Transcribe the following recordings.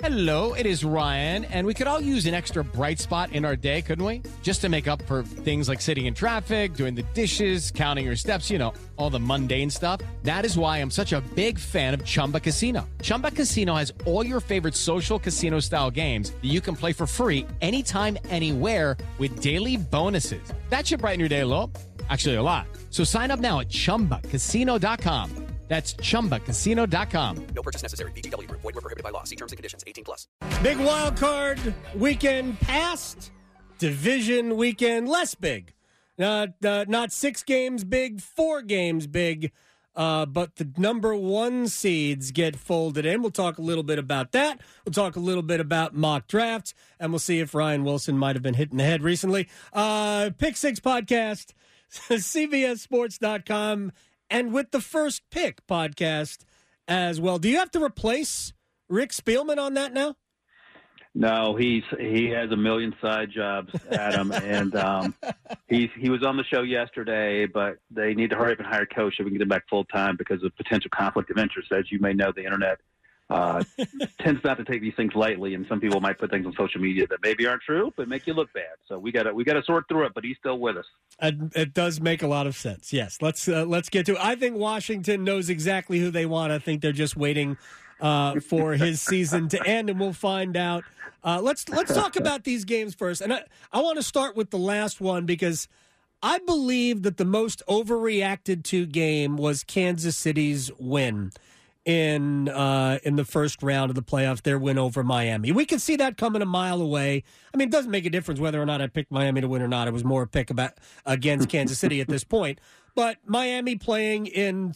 Hello, it is Ryan, and we could all use an extra bright spot in our day, couldn't we? Just to make up for things like sitting in traffic, doing the dishes, counting your steps, all the mundane stuff. That is why I'm such a big fan of Chumba Casino. Chumba Casino has all your favorite social casino-style games that you can play for free anytime, anywhere with daily bonuses. That should brighten your day a little. Actually, a lot. So sign up now at ChumbaCasino.com. That's ChumbaCasino.com. No purchase necessary. VGW Group. Void where prohibited by law. See terms and conditions. 18+. Big wild card weekend past. Division weekend less big. Not 6 games big, 4 games big. But the number 1 seeds get folded in. We'll talk a little bit about that. We'll talk a little bit about mock drafts. And we'll see if Ryan Wilson might have been hit in the head recently. Pick 6 podcast, CBSSports.com. And with the First Pick podcast as well. Do you have to replace Rick Spielman on that now? No, he has a million side jobs, Adam, and he was on the show yesterday, but they need to hurry up and hire a coach so we can get him back full time because of potential conflict of interest. As you may know, the internet tends not to take these things lightly, and some people might put things on social media that maybe aren't true, but make you look bad. So we got to sort through it. But he's still with us. It does make a lot of sense. Yes, let's get to it. I think Washington knows exactly who they want. I think they're just waiting for his season to end, and we'll find out. Let's talk about these games first, and I want to start with the last one because I believe that the most overreacted to game was Kansas City's win in the first round of the playoffs, their win over Miami. We could see that coming a mile away. I mean, it doesn't make a difference whether or not I picked Miami to win or not. It was more a pick against Kansas City at this point. But Miami playing in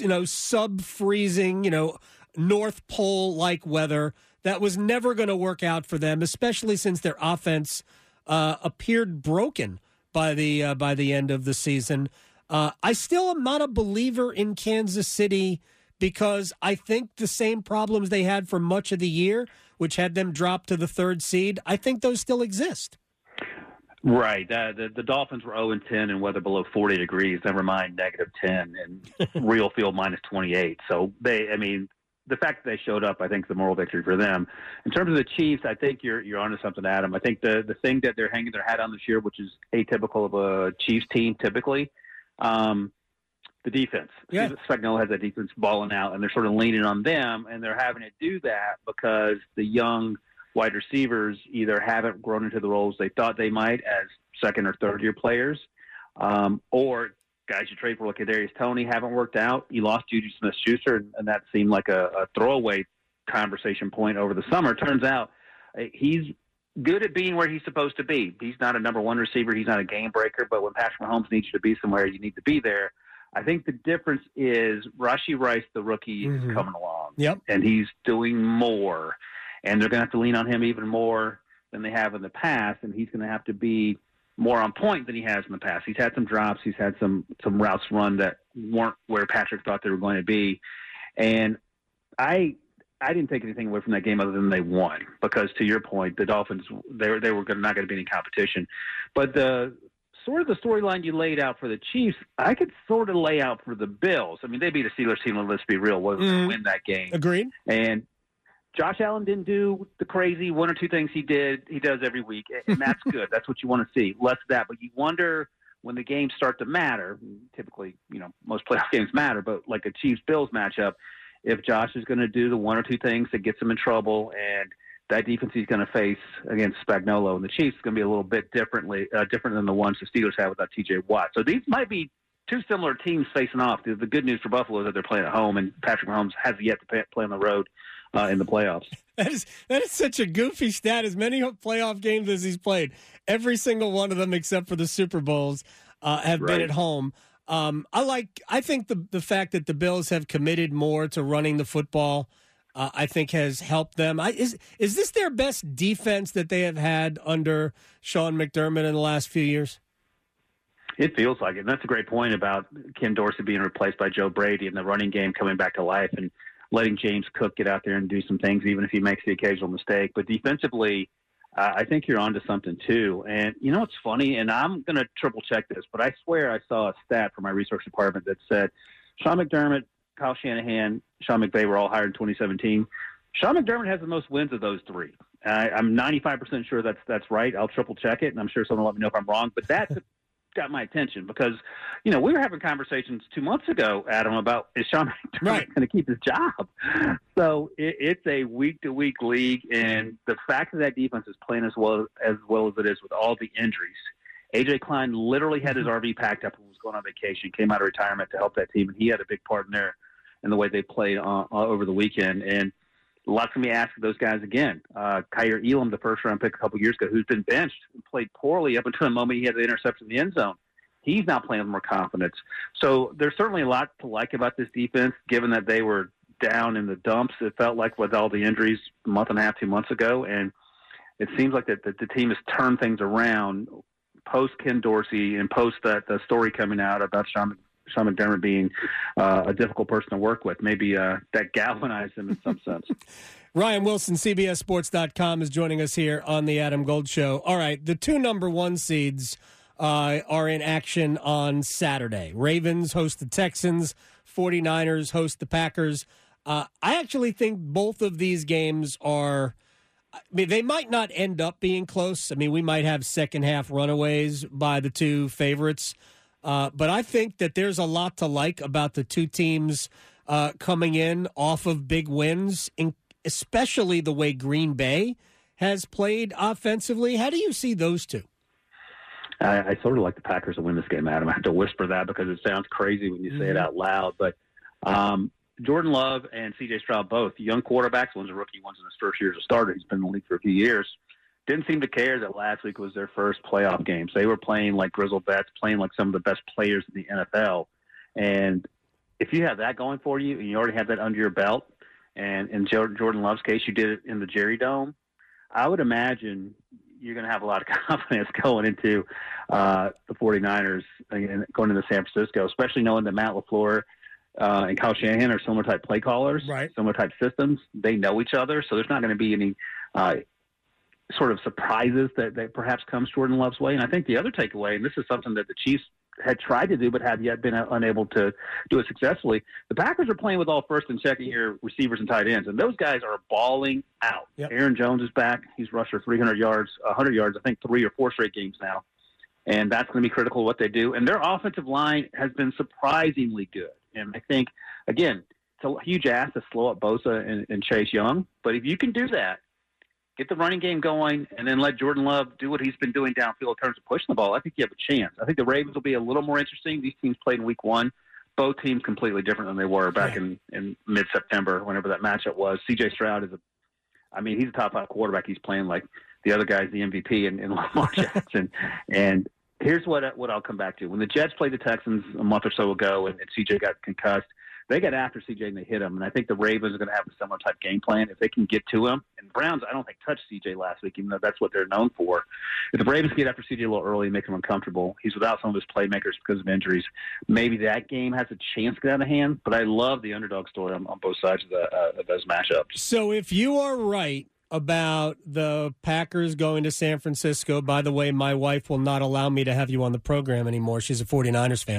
sub-freezing, North Pole-like weather, that was never going to work out for them, especially since their offense appeared broken by the end of the season. I still am not a believer in Kansas City because I think the same problems they had for much of the year, which had them drop to the 3rd seed, I think those still exist. Right. The Dolphins were 0-10 in weather below 40 degrees, never mind -10, and real field -28. So the fact that they showed up, I think, is the moral victory for them. In terms of the Chiefs, I think you're onto something, Adam. I think the thing that they're hanging their hat on this year, which is atypical of a Chiefs team typically, the defense. Yeah. Spagnuolo has that defense balling out, and they're sort of leaning on them, and they're having to do that because the young wide receivers either haven't grown into the roles they thought they might as second or third-year players, or guys you trade for like Kadarius Toney haven't worked out. You lost Juju Smith-Schuster, and that seemed like a throwaway conversation point over the summer. Turns out he's good at being where he's supposed to be. He's not a number 1 receiver. He's not a game breaker, but when Patrick Mahomes needs you to be somewhere, you need to be there. I think the difference is Rashee Rice, the rookie, is coming along. Yep. And he's doing more. And they're going to have to lean on him even more than they have in the past, and he's going to have to be more on point than he has in the past. He's had some drops. He's had some routes run that weren't where Patrick thought they were going to be. And I didn't take anything away from that game other than they won because, to your point, the Dolphins, they were not going to be any competition. But the storyline you laid out for the Chiefs, I could sort of lay out for the Bills. I mean, they beat a Steelers team, let's be real, wasn't going to win that game. Agreed. And Josh Allen didn't do the crazy 1 or 2 things he does every week, and that's good. That's what you want to see, less of that. But you wonder when the games start to matter, typically, most playoff games matter, but like a Chiefs-Bills matchup, if Josh is going to do the 1 or 2 things that gets him in trouble, and that defense he's going to face against Spagnuolo and the Chiefs is going to be a little bit different than the ones the Steelers have without T.J. Watt. So these might be 2 similar teams facing off. The good news for Buffalo is that they're playing at home, and Patrick Mahomes has yet to play on the road in the playoffs. That is such a goofy stat. As many playoff games as he's played, every single one of them except for the Super Bowls have been at home. I think the fact that the Bills have committed more to running the football, I think has helped them. Is this their best defense that they have had under Sean McDermott in the last few years? It feels like it. And that's a great point about Ken Dorsey being replaced by Joe Brady and the running game coming back to life and letting James Cook get out there and do some things, even if he makes the occasional mistake. But defensively, I think you're onto something too. And you know what's funny? And I'm going to triple check this, but I swear I saw a stat from my research department that said Sean McDermott, Kyle Shanahan, Sean McVay were all hired in 2017. Sean McDermott has the most wins of those three. I'm 95% sure that's right. I'll triple check it, and I'm sure someone will let me know if I'm wrong. But that's got my attention because, we were having conversations 2 months ago, Adam, about is Sean McDermott going to keep his job? So it's a week-to-week league, and the fact that defense is playing as well as it is with all the injuries. A.J. Klein literally had his RV packed up and was going on vacation, came out of retirement to help that team, and he had a big part in the way they played over the weekend. And lots of me asking those guys again. Kyer Elam, the first-round pick a couple years ago, who's been benched and played poorly up until the moment he had the interception in the end zone. He's now playing with more confidence. So there's certainly a lot to like about this defense, given that they were down in the dumps, it felt like, with all the injuries a month and a half, 2 months ago. And it seems like that the team has turned things around post Ken Dorsey and post the story coming out about Sean McDermott being a difficult person to work with. Maybe that galvanized him in some sense. Ryan Wilson, CBSSports.com, is joining us here on the Adam Gold Show. All right, the two number one seeds are in action on Saturday. Ravens host the Texans. 49ers host the Packers. I actually think both of these games are – they might not end up being close. I mean, we might have second-half runaways by the two favorites. But I think that there's a lot to like about the two teams coming in off of big wins, especially the way Green Bay has played offensively. How do you see those two? I sort of like the Packers to win this game, Adam. I have to whisper that because it sounds crazy when you say it out loud. But Jordan Love and C.J. Stroud, both young quarterbacks. One's a rookie, one's in his first year as a starter. He's been in the league for a few years. Didn't seem to care that last week was their first playoff game. So they were playing like grizzled vets, playing like some of the best players in the NFL. And if you have that going for you and you already have that under your belt, and in Jordan Love's case, you did it in the Jerry Dome, I would imagine you're going to have a lot of confidence going into the 49ers and going into San Francisco, especially knowing that Matt LaFleur and Kyle Shanahan are similar type play callers, similar type systems. They know each other, so there's not going to be any sort of surprises that perhaps comes Jordan Love's way. And I think the other takeaway, and this is something that the Chiefs had tried to do but have yet been unable to do it successfully, the Packers are playing with all first and second year receivers and tight ends, and those guys are balling out. Yep. Aaron Jones is back. He's rushed for 300 yards, 100 yards, I think 3 or 4 straight games now. And that's going to be critical of what they do. And their offensive line has been surprisingly good. And I think, again, it's a huge ask to slow up Bosa and Chase Young. But if you can do that, get the running game going, and then let Jordan Love do what he's been doing downfield in terms of pushing the ball, I think you have a chance. I think the Ravens will be a little more interesting. These teams played in week one. Both teams completely different than they were back in mid-September, whenever that matchup was. C.J. Stroud he's a top 5 quarterback. He's playing like the other guy's the MVP in Lamar Jackson. And here's what I'll come back to. When the Jets played the Texans a month or so ago and C.J. got concussed, they got after C.J. and they hit him. And I think the Ravens are going to have a similar type game plan if they can get to him. And the Browns, I don't think, touched C.J. last week, even though that's what they're known for. If the Ravens get after C.J. a little early and make him uncomfortable, he's without some of his playmakers because of injuries. Maybe that game has a chance to get out of hand. But I love the underdog story on both sides of those matchups. So if you are right about the Packers going to San Francisco. By the way, my wife will not allow me to have you on the program anymore. She's a 49ers fan.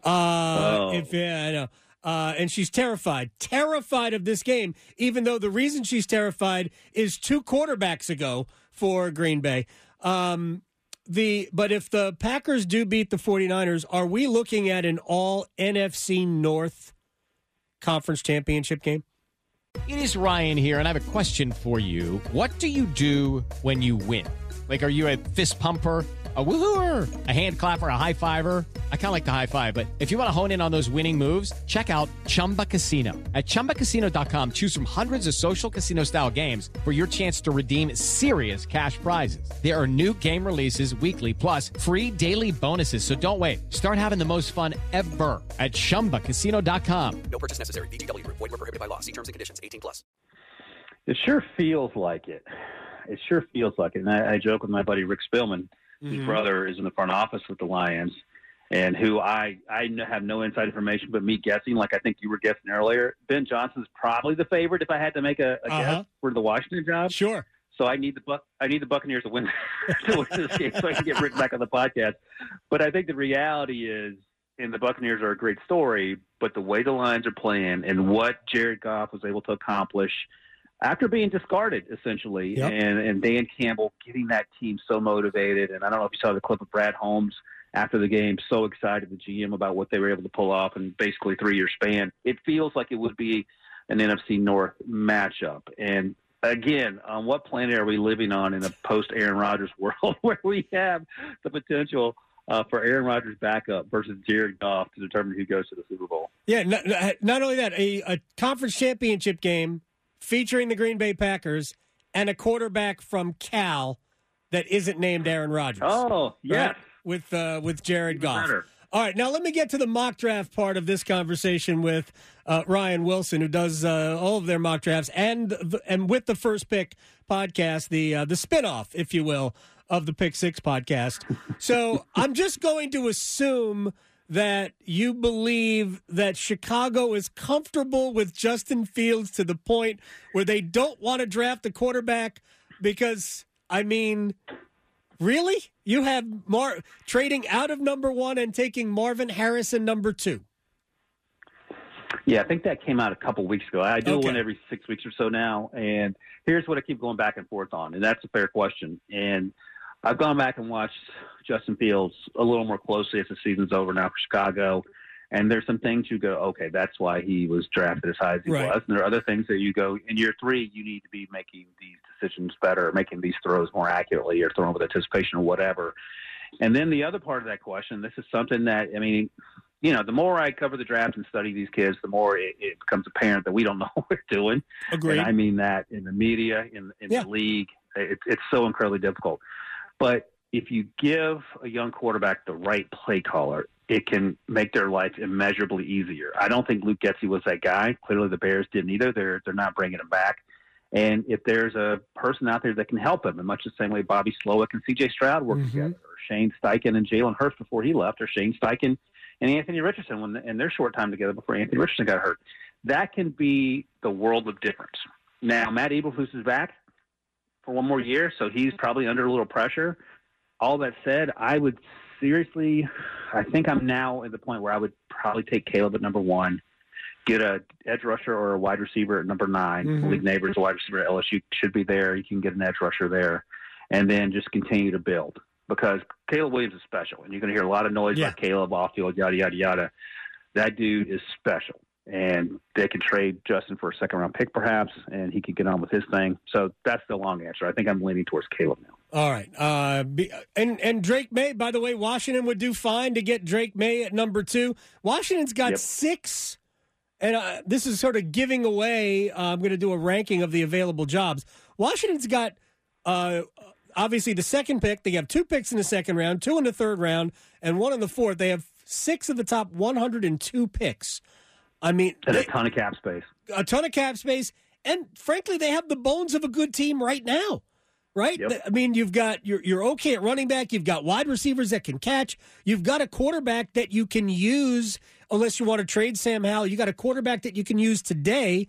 I know. And she's terrified of this game, even though the reason she's terrified is 2 quarterbacks ago for Green Bay. But if the Packers do beat the 49ers, are we looking at an all NFC North conference championship game? It is Ryan here, and I have a question for you. What do you do when you win? Like, are you a fist pumper, a woohooer, a hand clapper, a high fiver? I kind of like the high five, but if you want to hone in on those winning moves, check out Chumba Casino. At ChumbaCasino.com, choose from hundreds of social casino-style games for your chance to redeem serious cash prizes. There are new game releases weekly, plus free daily bonuses. So don't wait. Start having the most fun ever at ChumbaCasino.com. No purchase necessary. VGW Group. Void where prohibited by law. See terms and conditions. 18+. It sure feels like it. It sure feels like it. And I joke with my buddy Rick Spielman, whose brother is in the front office with the Lions, and who I have no inside information but me guessing, like I think you were guessing earlier. Ben Johnson's probably the favorite if I had to make a guess for the Washington job. Sure. So I need the Buccaneers to win this game so I can get Rick back on the podcast. But I think the reality is, and the Buccaneers are a great story, but the way the Lions are playing and what Jared Goff was able to accomplish, after being discarded, essentially, Yep. and Dan Campbell getting that team so motivated. And I don't know if you saw the clip of Brad Holmes after the game, so excited, the GM, about what they were able to pull off in basically 3-year span. It feels like it would be an NFC North matchup. And again, on what planet are we living on in a post-Aaron Rodgers world where we have the potential for Aaron Rodgers' backup versus Jared Goff to determine who goes to the Super Bowl? Yeah, not only that, a conference championship game featuring the Green Bay Packers and a quarterback from Cal that isn't named Aaron Rodgers. Oh, yes. Right? With Jared Goff. Better. All right, now let me get to the mock draft part of this conversation with Ryan Wilson, who does all of their mock drafts, and with the First Pick podcast, the spinoff, if you will, of the Pick Six podcast. So I'm just going to assume that you believe that Chicago is comfortable with Justin Fields to the point where they don't want to draft a quarterback because, I mean, really? You have trading out of number 1 and taking Marvin Harrison number 2. Yeah, I think that came out a couple weeks ago. I do one every 6 weeks or so now, and here's what I keep going back and forth on, and that's a fair question. And I've gone back and watched Justin Fields a little more closely as the season's over now for Chicago, and there's some things you go, okay, that's why he was drafted as high as he was. And there are other things that you go, in year 3, you need to be making these decisions better, making these throws more accurately, or throwing with anticipation or whatever. And then the other part of that question, this is something that, I mean, you know, the more I cover the draft and study these kids, the more it becomes apparent that we don't know what we're doing. Agreed. And I mean that in the media, in the league. It's so incredibly difficult. But if you give a young quarterback the right play caller, it can make their life immeasurably easier. I don't think Luke Getsy was that guy. Clearly the Bears didn't either. They're not bringing him back. And if there's a person out there that can help him, in much the same way Bobby Slowick and C.J. Stroud worked together, or Shane Steichen and Jalen Hurts before he left, or Shane Steichen and Anthony Richardson in their short time together before Anthony Richardson got hurt, that can be the world of difference. Now, Matt Eberflus is back for one more year, so he's probably under a little pressure. All that said, I would seriously, I think I'm now at the point where I would probably take Caleb at number 1, get a edge rusher or a wide receiver at number 9. League Neighbors, a wide receiver at LSU should be there. You can get an edge rusher there, and then just continue to build, because Caleb Williams is special, and you're going to hear a lot of noise about Caleb off field, yada, yada, yada. That dude is special. And they can trade Justin for a second-round pick, perhaps, and he could get on with his thing. So that's the long answer. I think I'm leaning towards Caleb now. All right. And Drake May, by the way, Washington would do fine to get Drake May at number 2. Washington's got 6, and this is sort of giving away. I'm going to do a ranking of the available jobs. Washington's got, obviously, the second pick. They have 2 picks in the second round, 2 in the third round, and 1 in the fourth. They have 6 of the top 102 picks. I mean, and a ton of cap space. A ton of cap space, and frankly, they have the bones of a good team right now, right? Yep. I mean, you're okay at running back. You've got wide receivers that can catch. You've got a quarterback that you can use, unless you want to trade Sam Howell. You got a quarterback that you can use today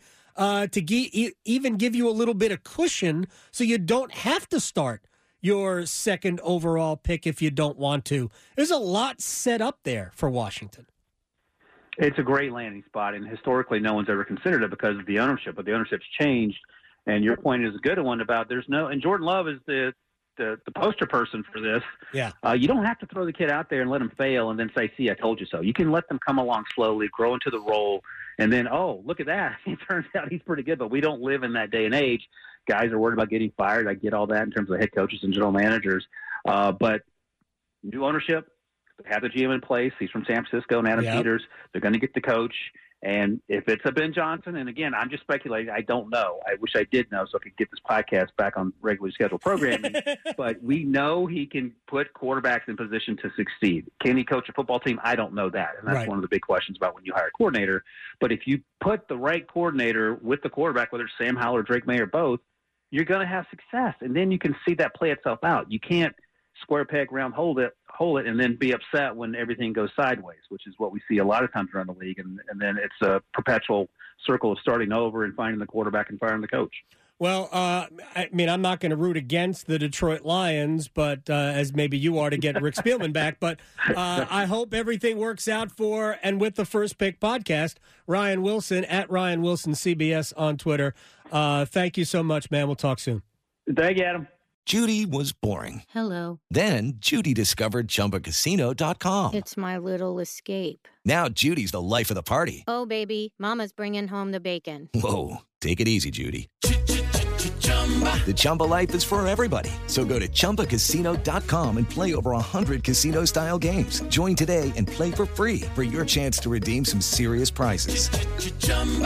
to even give you a little bit of cushion, so you don't have to start your second overall pick if you don't want to. There's a lot set up there for Washington. It's a great landing spot, and historically no one's ever considered it because of the ownership, but the ownership's changed, and your point is a good one about and Jordan Love is the poster person for this. Yeah. You don't have to throw the kid out there and let him fail and then say, see, I told you so. You can let them come along slowly, grow into the role, and then, oh, look at that. It turns out he's pretty good, but we don't live in that day and age. Guys are worried about getting fired. I get all that in terms of head coaches and general managers. But new ownership, they have the GM in place. He's from San Francisco, and Adam Peters. They're going to get the coach. And if it's a Ben Johnson, and again, I'm just speculating. I don't know. I wish I did know so I could get this podcast back on regularly scheduled programming. But we know he can put quarterbacks in position to succeed. Can he coach a football team? I don't know that. And that's one of the big questions about when you hire a coordinator. But if you put the right coordinator with the quarterback, whether it's Sam Howell or Drake May or both, you're going to have success. And then you can see that play itself out. You can't square peg, round hole it, and then be upset when everything goes sideways, which is what we see a lot of times around the league. And then it's a perpetual circle of starting over and finding the quarterback and firing the coach. Well, I mean, I'm not going to root against the Detroit Lions, but as maybe you are to get Rick Spielman back. But I hope everything works out for and with the First Pick podcast. Ryan Wilson at Ryan Wilson CBS on Twitter. Thank you so much, man. We'll talk soon. Thank you, Adam. Judy was boring. Hello. Then Judy discovered ChumbaCasino.com. It's my little escape. Now Judy's the life of the party. Oh, baby, mama's bringing home the bacon. Whoa, take it easy, Judy. The Chumba life is for everybody. So go to ChumbaCasino.com and play over 100 casino-style games. Join today and play for free for your chance to redeem some serious prizes.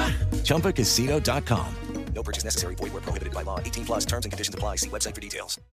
ChumbaCasino.com. No purchase necessary. Void where prohibited by law. 18+ terms and conditions apply. See website for details.